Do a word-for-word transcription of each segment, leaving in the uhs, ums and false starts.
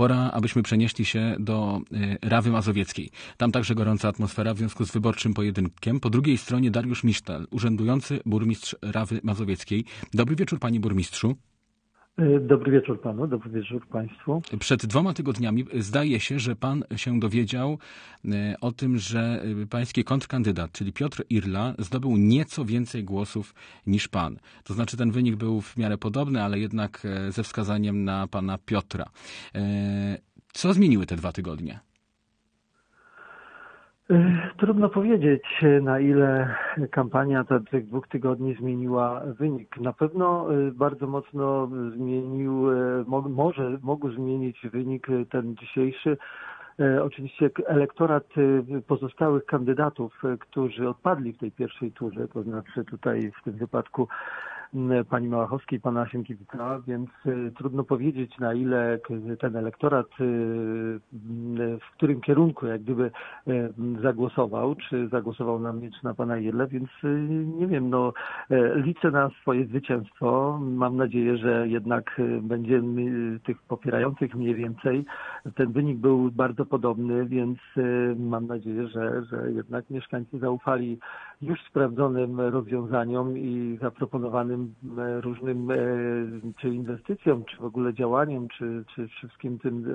pora, abyśmy przenieśli się do Rawy Mazowieckiej. Tam także gorąca atmosfera w związku z wyborczym pojedynkiem. Po drugiej stronie Dariusz Misztal, urzędujący burmistrz Rawy Mazowieckiej. Dobry wieczór, panie burmistrzu. Dobry wieczór panu, dobry wieczór państwu. Przed dwoma tygodniami zdaje się, że pan się dowiedział o tym, że pański kontrkandydat, czyli Piotr Irla, zdobył nieco więcej głosów niż pan. To znaczy ten wynik był w miarę podobny, ale jednak ze wskazaniem na pana Piotra. Co zmieniły te dwa tygodnie? Trudno powiedzieć, na ile kampania tych dwóch tygodni zmieniła wynik. Na pewno bardzo mocno zmienił, może mógł zmienić wynik ten dzisiejszy. Oczywiście elektorat pozostałych kandydatów, którzy odpadli w tej pierwszej turze, to znaczy tutaj w tym wypadku pani Małachowskiej, pana Sienkiewicza, więc trudno powiedzieć, na ile ten elektorat, w którym kierunku jak gdyby zagłosował, czy zagłosował na mnie, czy na pana Irlę, więc nie wiem, no liczę na swoje zwycięstwo. Mam nadzieję, że jednak będzie tych popierających mniej więcej. Ten wynik był bardzo podobny, więc mam nadzieję, że, że jednak mieszkańcy zaufali już sprawdzonym rozwiązaniom i zaproponowanym różnym czy inwestycjom, czy w ogóle działaniom, czy, czy wszystkim tym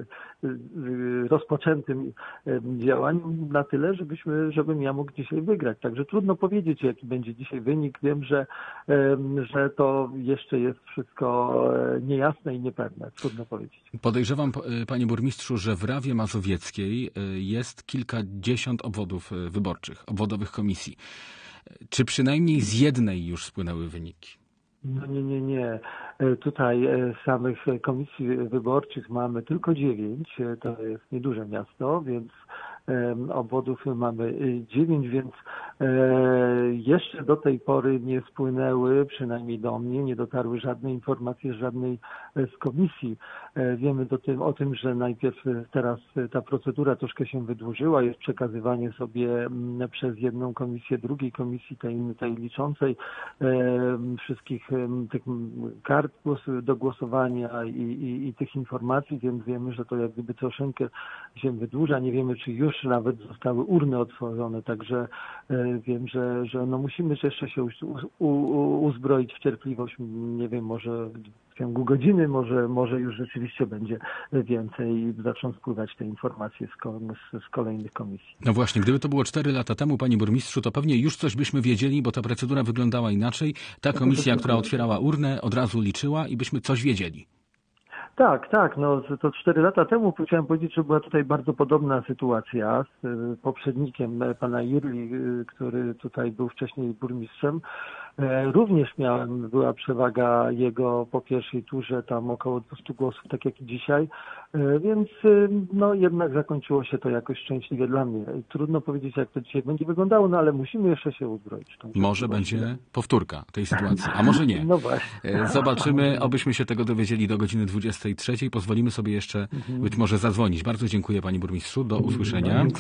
rozpoczętym działaniom na tyle, żebyśmy, żebym ja mógł dzisiaj wygrać. Także trudno powiedzieć, jaki będzie dzisiaj wynik. Wiem, że, że to jeszcze jest wszystko niejasne i niepewne. Trudno powiedzieć. Podejrzewam, panie burmistrzu, że w Rawie Mazowieckiej jest kilkadziesiąt obwodów wyborczych, obwodowych komisji. Czy przynajmniej z jednej już spłynęły wyniki? No nie, nie, nie. Tutaj samych komisji wyborczych mamy tylko dziewięć. To jest nieduże miasto, więc obwodów mamy dziewięć, więc jeszcze do tej pory nie spłynęły, przynajmniej do mnie, nie dotarły żadne informacje z żadnej z komisji. Wiemy do tym, o tym, że najpierw teraz ta procedura troszkę się wydłużyła, jest przekazywanie sobie przez jedną komisję, drugiej komisji, tej, tej liczącej wszystkich tych kart do głosowania i, i, i tych informacji, więc wiemy, że to jak gdyby troszeczkę się wydłuża. Nie wiemy, czy już nawet zostały urny otworzone, także wiem, że, że no musimy jeszcze się u, u, uzbroić w cierpliwość. Nie wiem, może w ciągu godziny, może, może już rzeczywiście będzie więcej i zaczną spływać te informacje z, z, z kolejnych komisji. No właśnie, gdyby to było cztery lata temu, panie burmistrzu, to pewnie już coś byśmy wiedzieli, bo ta procedura wyglądała inaczej. Ta komisja, która otwierała urnę, od razu liczyła i byśmy coś wiedzieli. Tak, tak. No, to cztery lata temu chciałem powiedzieć, że była tutaj bardzo podobna sytuacja z poprzednikiem pana Irli, który tutaj był wcześniej burmistrzem. Również miałem, była przewaga jego po pierwszej turze, tam około dwieście głosów, tak jak i dzisiaj, więc no jednak zakończyło się to jakoś szczęśliwie dla mnie. Trudno powiedzieć, jak to dzisiaj będzie wyglądało, no ale musimy jeszcze się uzbroić. Może będzie powtórka tej sytuacji, a może nie. No właśnie. Zobaczymy, obyśmy się tego dowiedzieli do godziny dwudziestej trzeciej. Pozwolimy sobie jeszcze być może zadzwonić. Bardzo dziękuję, panie burmistrzu. Do usłyszenia.